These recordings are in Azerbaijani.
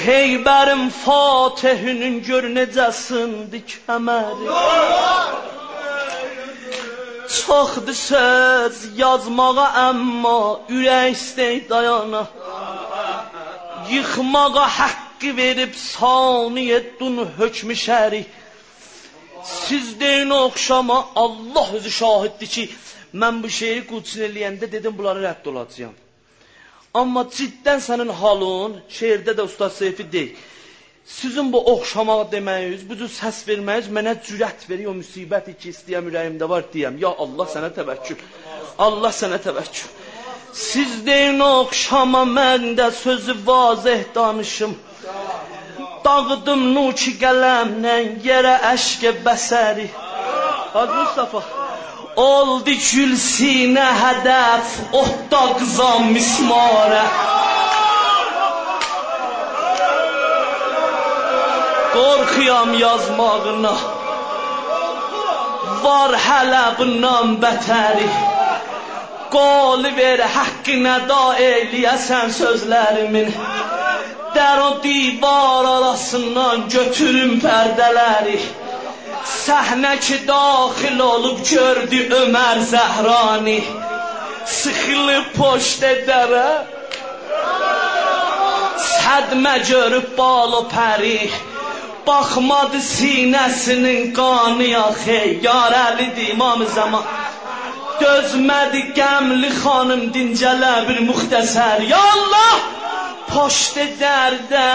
Xeybərin Fatihinin gör necəsindi kəməri. Çoxdur söz yazmağa əmma ürək istək dayana. Yıxmağa haqqı verib saniyyəddün hökmü şəri. Siz deyin oxşama, Allah özü şahiddir ki, mən bu şeiri qudsun eləyəndə dedim bunları rədd olacağım. Amma ciddən sənin halın, şeirdə də Ustad Seyfi deyil. Sizin bu oxşamağı deməyiz, bu cür səs verməyiz, mənə cürət verir, o müsibəti ki, istəyəm ürəyimdə var deyəm. Ya Allah sənə təvəkkül, Allah sənə təvəkkül. Siz deyin oxşama, mən də sözü vazih danışım. Dağıdım nuki qələmlə yerə əşq bəsəri. Hacı Mustafa. Oldu gül sinə hədəf, otda qızam mismarə. Qorxuyam yazmağına, var hələ bundan bətəri. Qoli ver haqqına da eyləyəsən sözlərimin. Der o divar arasından götürün pərdələri. Səhnə ki daxil olub gördü Ömər Zəhrani. Sıxılıb poşt edərə, sədmə görüb bal o pəri. Baxmadı sinəsinin qanı yaxı, yarəlidir İmam-ı Zaman. Dözmədi qəmli xanım dincələ bir müxtəsər. Ya Allah! Poşt dərdə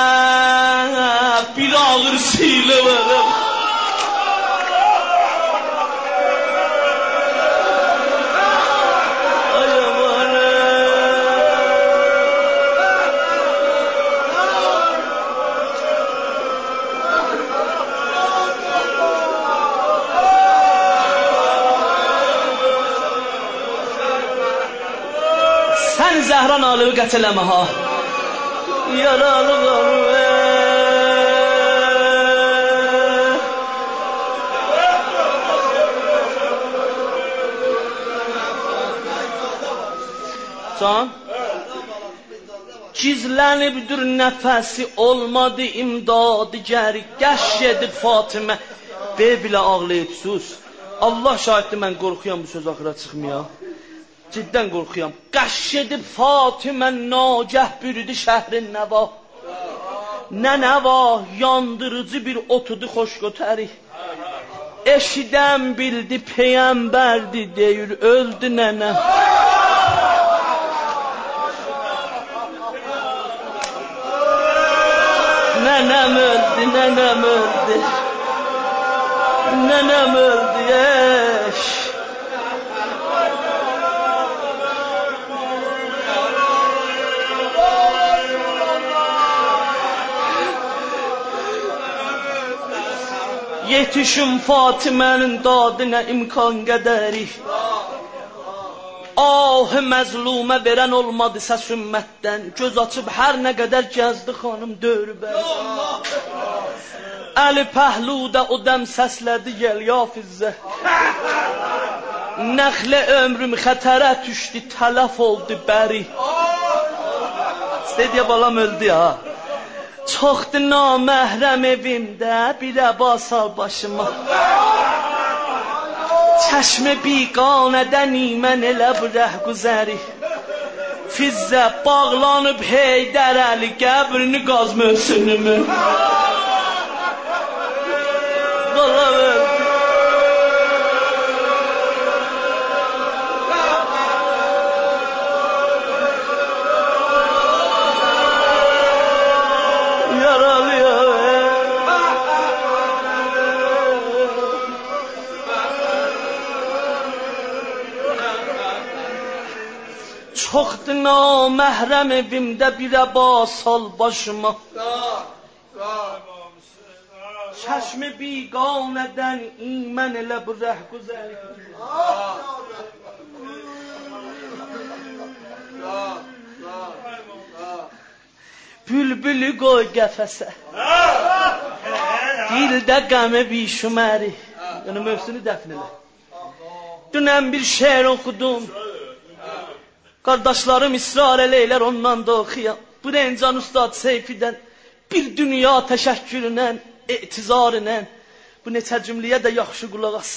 bir ağır silə verəm. Sən Zəhran alığı qət eləmə ha. Yaralı qalır. Can? Gizlənibdir nəfəsi, olmadı imdadı gəri. Qəş edib Fatimə, be bilə ağlayıb sus. Allah şahiddir, mən qorxuyam bu söz axıra çıxmaya. Ciddən qorxuyam. Qəş edib Fatimə nagəh bürüdü şəhrin nəvah. Nə nəvah, yandırıcı bir otudu xoş götəri. Eşidən bildi peyəmbərdi deyir, öldü nənə. Nənəm öldü, nənəm öldü. Nənəm öldü, eş. Yetişim Fatimənin dadına imkan qədəri. Ah məzlumə verən olmadı səs ümmətdən. Göz açıb hər nə qədər gəzdi xanım dörbər. Əli pəhludə o dəm səslədi gəl ya Fizzə. Nəxlə ömrüm xətərə düşdü, tələf oldu bəri. İstədiyə balam öldü ha. Çoxdur naməhrəm evimdə, bir əbas al başıma. Çəşmə biqanədən imən elə bu rəhqüzəri. Fizzə bağlanıb Heydər Əli qəbrini qaz mövsünümü. Valla verdi. Çoxdur naməhrəm evimdə bir əbas al başıma. Çəşmi biqanədən imən elə bu rəhqüzəri. Bülbülü qoy qəfəsə, dildə qəmi bişüməri. Yəni mövsünü dəfn elə. Dünən bir şeir oxudum. Qardaşlarım israr eləylər ondan da oxuyam. Bu Rencan Ustad Seyfidən bir dünya təşəkkürünə, etizarınə. Bu neçə cümləyə də yaxşı qulaq as.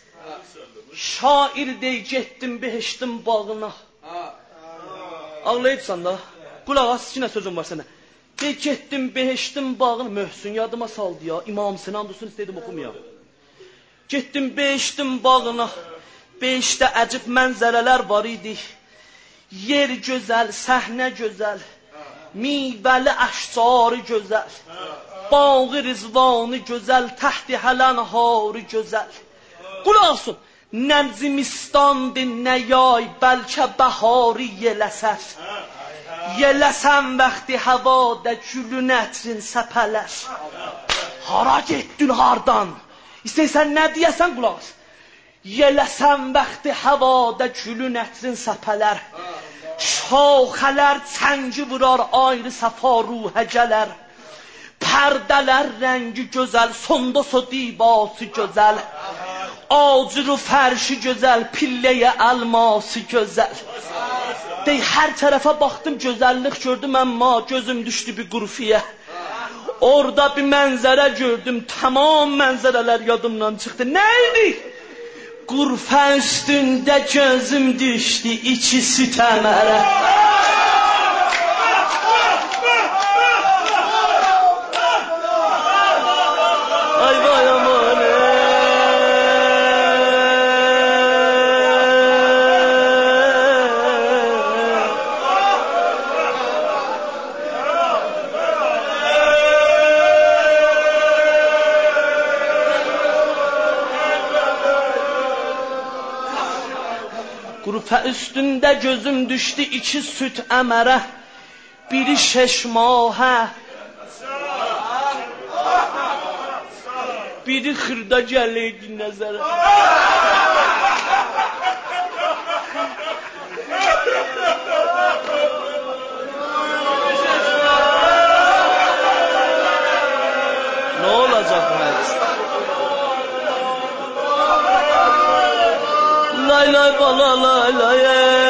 Şair dey getdim behiştin bağına. Ağlayıbsan da. Qulaq as, yine sözüm var sənə. Dey getdim behiştin bağına. Möhsün yadıma saldı ya. İmam Sinan Dursun istəydim oxumaya. Getdim behiştin bağına. Behişdə əcib mənzərələr var idi. Yer gözəl, səhnə gözəl. Meyvəli əşcarı gözəl. Bağı rizvanı gözəl. Təhti hələn harı gözəl. Qulaq asın. Nə zimistandır, nə yay, bəlkə bəharı yeləsər. Yeləsən vaxtı havada gülün ətrin səpələr. Hara getdin hardan? İstəyirsən nə deyəsən qulaq as. Yeləsən vaxtı havada gülün ətrin səpələr. Şaxələr çəngi vurar ayrı səfa ruhə gələr. Pərdələr rəngi gözəl, sondosu dibası gözəl. Acır fərşi gözəl, pilləyə əlması gözəl. Dey, hər tərəfə baxdım, gözəllik gördüm, amma gözüm düşdü bir qurfiyə. Orada bir mənzərə gördüm, tamam mənzərələr yadımdan çıxdı. Neydi? Qurfə üstündə gözüm düşdü, içi süt əmərə. Ay vay aman. Qurfə üstündə gözüm düşdü, iki süt əmərə. Biri 6 mahə. Biri xırda gəlirdi nəzərə. Nə olacaq bu hədis? Lay lay bala lay lay.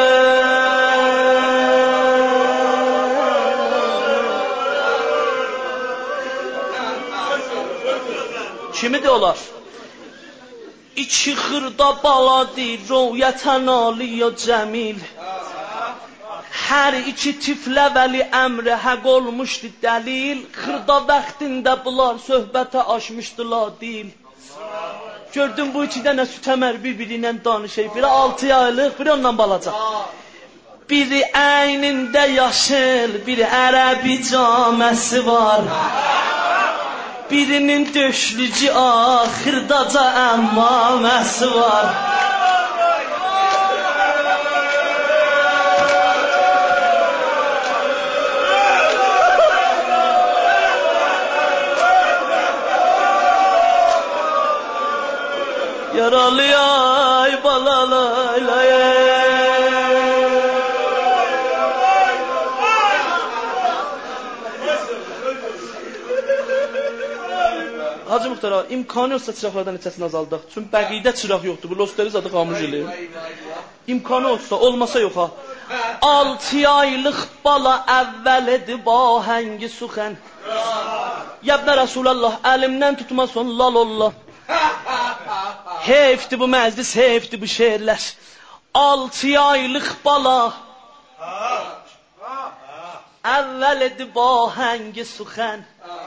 Kimi diyorlar? İki xırda baladır, royətən aliyə cəmil. Hər iki tiflə vəli əmri həq olmuşdu dəlil. Xırda vaxtində bunlar söhbətə aşmışdılar dil. Gördüm bu iki dənə süt əmər bir-biriyle danışır. Biri 6 aylıq, biri ondan balaca. Biri əynində yaşıl, biri ərəbi caməsi var. Birinin döşlücü xırdaca əmmaməsi var. Yaralı ay balalay lay. Hacı Muxtar, imkanı yoxsa çıraqlardan neçəsini azaldaq. Çünki bəqidə çıraq yoxdur. Bu losteriz adı xamuş eləyir. İmkanı yoxsa, olmasa yox ha. 6 aylıq bala əvvəl edib ahəngi suxən. Yəbnə Rasulallah, əlimdən tutmasın lalollah. Heyfdir bu məclis, heyfdir bu şeirlər. 6 aylıq bala əvvəl edib ahəngi suxən.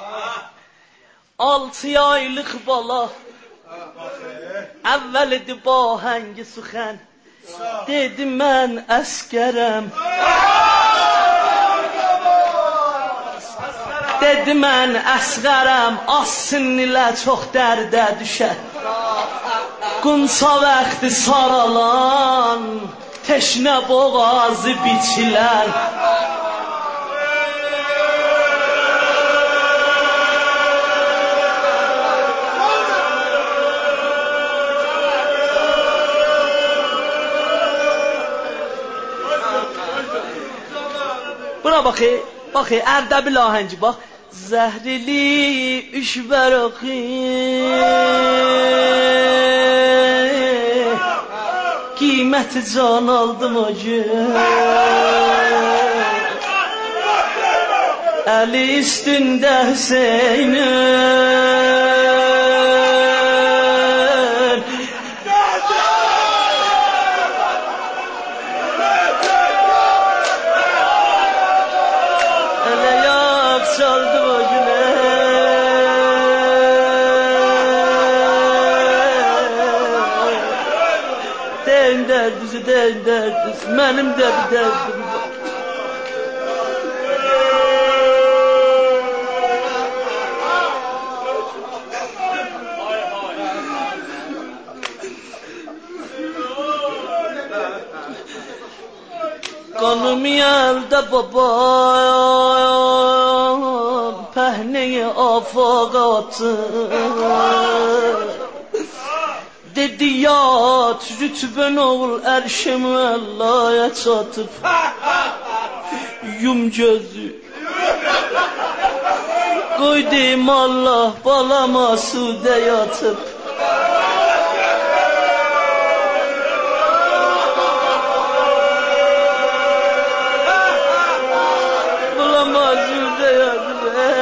6 aylıq bala əvvəl edib ahəngi suxən. Dedi mən əskərəm. Dedi mən əsqərəm. Az sinnilə çox dərdə düşər. Qunsa vaxtı saralan, teşnə boğazı biçilər. Buna baxı, Ərdəbil ahəngi bax. Zəhrili üşbəraxı qiyməti can aldım o gün. Eli üstünde Hüseyin'in ele yak çaldı o güne deyin derdisi deyin derdisi benim de bir derdim var. Kanım yelde babam pehneyi afağa attı. Dedi yat rütben oğul erşemi Allah'a çatıp yum gözü koydum Allah balama sude yatıp balama sude yatıp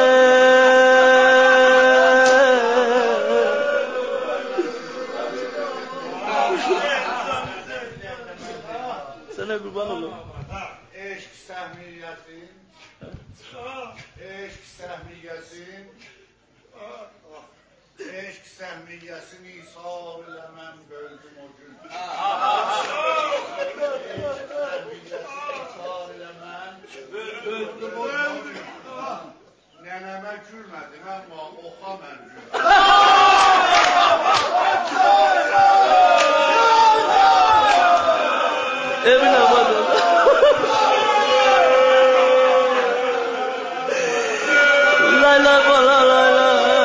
sana kurban olun. Eşk səhmiyyətin, eşk səhmiyyətin, eşk səhmiyyəsin isar ilə mən böldüm o gün. Eşk səhmiyyəsin isar ilə mən böldüm o gün. Nənəmə gülmədim, amma oxa mən gülmədim. Emin olmadım. La la la la la la.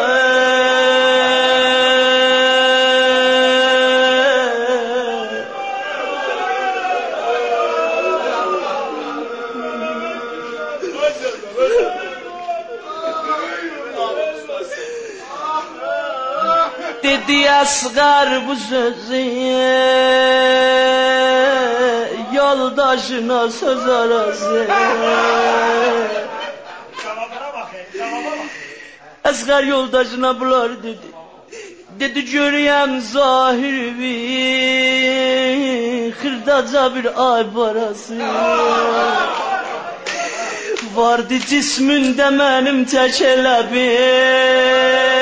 Dedi Asgar bu sözü yoldaşına söz arası. Asgar yoldaşına bunlar dedi. Dedi görüyem zahir bir hırdaca bir ay parası. Vardı cisminde benim tek elebim.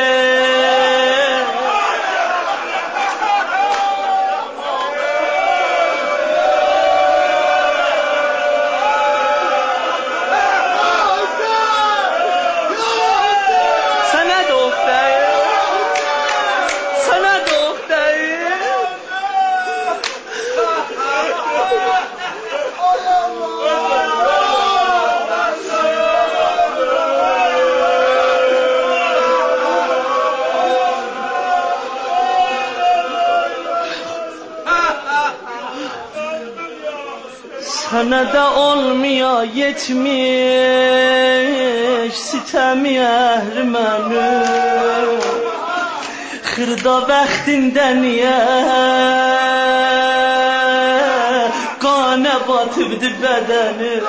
Sana da olmuyor yetmiş sitemi ehrmenim Hırda bəxtindən niye qana batıbdı bedenim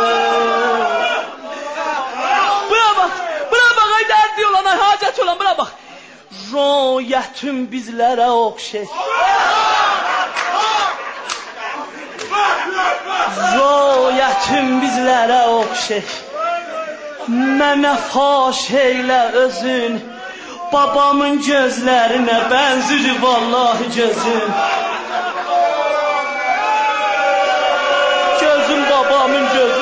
Buna bak ay derdi olan ay hacet olan buna bak Rüyetüm bizlere okşay Rüyetüm bizlere okşay Mənə faş eylə özün Babamın gözlerine benzir vallahi gözün Gözüm babamın gözü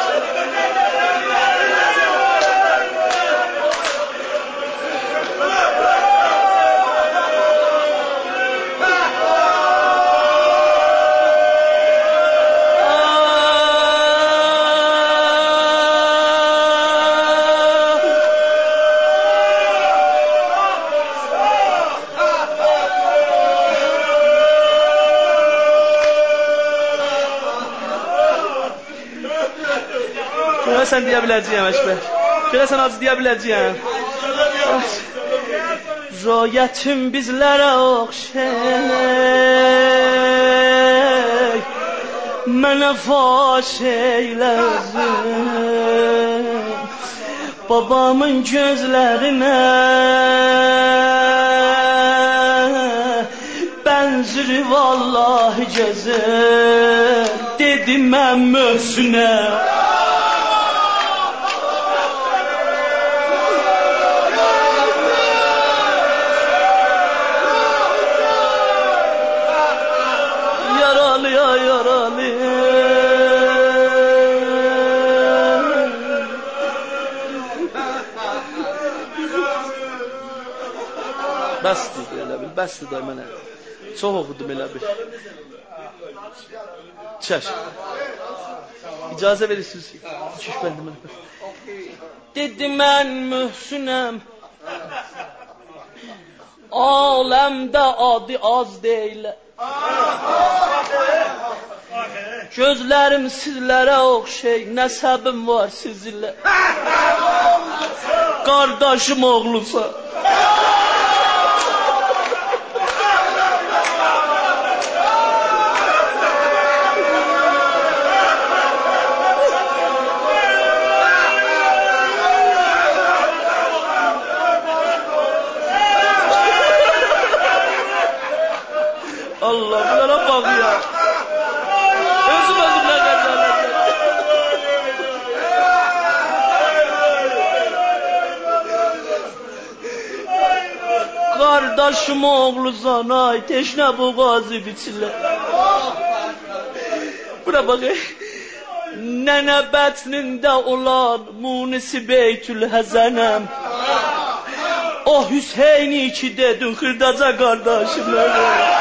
Görəsən deyə biləcəyəm Əşbər Görəsən acı deyə biləcəyəm Rüyetüm bizlərə oxşay Mənə faş eylə özün babamın gözlerine benzir vallahi gözü. Dedim ben Möhsün'e yaralı ya yaralı. Bəsdir elə bil, bəsdir də mənə. Çox oxudum elə bil. Çək. İcazə verirsiniz. Çək bəndim elə. Dedim mən Möhsünəm. Aləmdə adı az deyil. Gözlərim sizlərə oxşey, nəsəbim var sizinlə. Qardaşım oğlusa. Allah bunlara bak ya. Özümle kadar. Kardeşim oğlu zanay teşne boğazı biçile. Buna bak. Nene bətnində olan Munisi Beytül Həzənəm. O Hüseyni ki dedin xırdaca kardeşimler.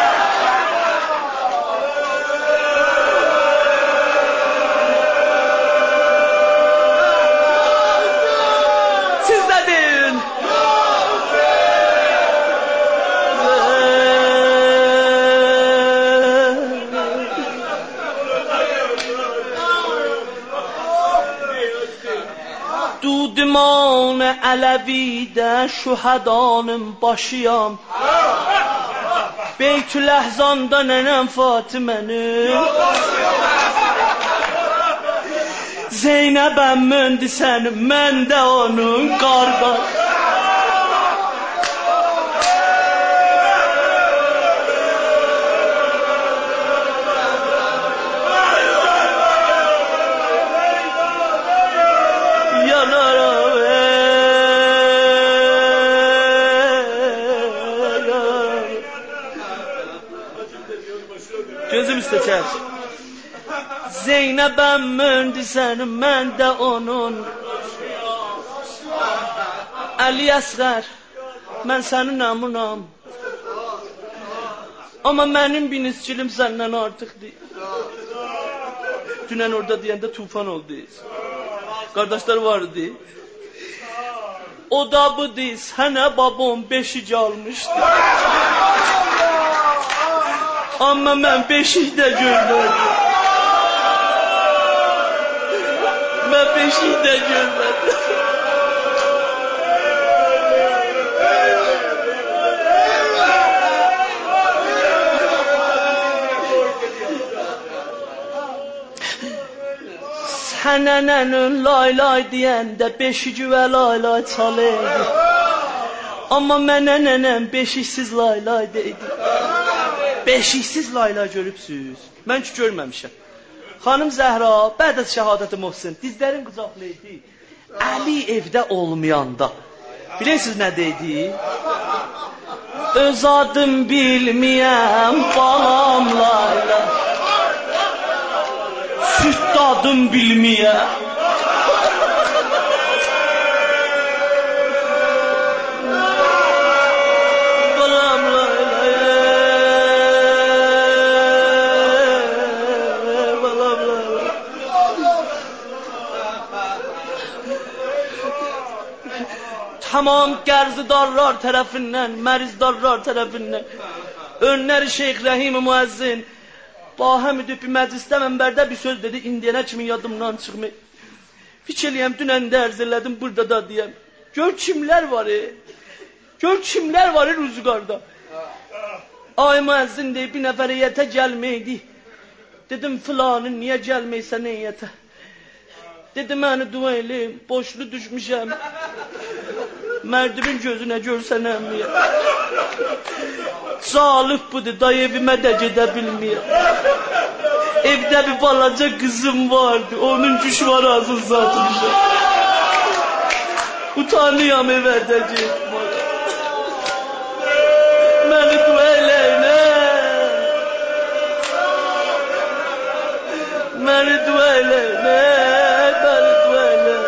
Dudiman Ələvidə şühədanın başıyam. Beytül Əhzanda nənəm Fatimənin. Zeynəbəm möndü sənin, mən də onun qardaş. Gözüm üstə çək. Zeynəbəm möndü sənin, mən də onun. Əli Əsğər, mən sənin namunam. Amma mənim binisçilim səndən artıqdır. Dünən orada deyəndə tufan oldu. Qardaşlar vardı. O da budur, sənə babam beşik almışdı. Amma mən beşikdə görmədim. Mən beşikdə görmədim. Sənə nənən lay lay deyəndə beşigi və lay lay çalırdı. Amma mənə nənəm beşiksiz lay lay deydi. Beşiksiz layla görübsüz. Mən ki görməmişəm. Xanım Zəhra, bədə şəhadəti Muhsin, dizlərin qucaqlaydı. Əli evdə olmayanda. Bilirsiniz nə deydi? Öz adım bilməyəm, balam layla. Süt dadım bilməyəm. Tamam qərzidarlar tərəfindən, mərizdarlar tərəfindən, önləri Şeyx Rəhim Müəzzin, bahəm edib bir məclisdə mənbərdə bir söz dedi, indiyənə kimi yadımdan çıxmır. Fikir eləyəm, dünən də ərz elədim, burada da deyəm. Gör kimlər var, gör kimlər var Rüzgarda. Ay Müəzzin deyib, bir nəfər heyətə gəlməkdi. Dedim, filanın niyə gəlməksən heyətə? Dedi məni dua eləyim, boşlu düşmüşəm. Mərdibin gözünə görsənəm. Salih budur, day evimə də gedə bilməyəm. Evdə bir balaca qızım vardı, onun düşman ağzını satmışam. Utanıyam evə də getməm. Məni dua eləyin, məni dua eləyin, məni dua eləyin.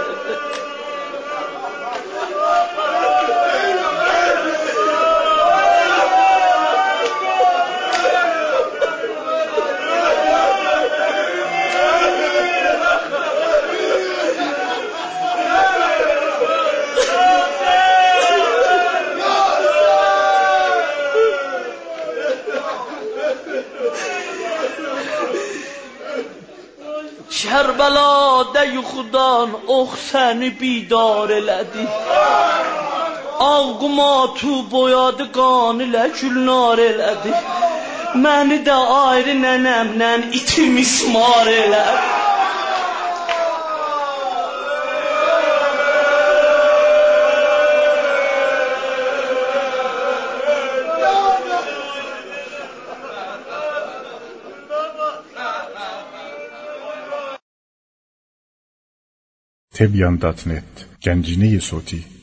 Kərbəlada yuxudan ox səni bidar elədi. Ağ qumatı boyadı, qan ilə gülnar elədi. Məni də ayrı nənəmlə itim ismar elədi. Tebyan.net Gənciniyi Soti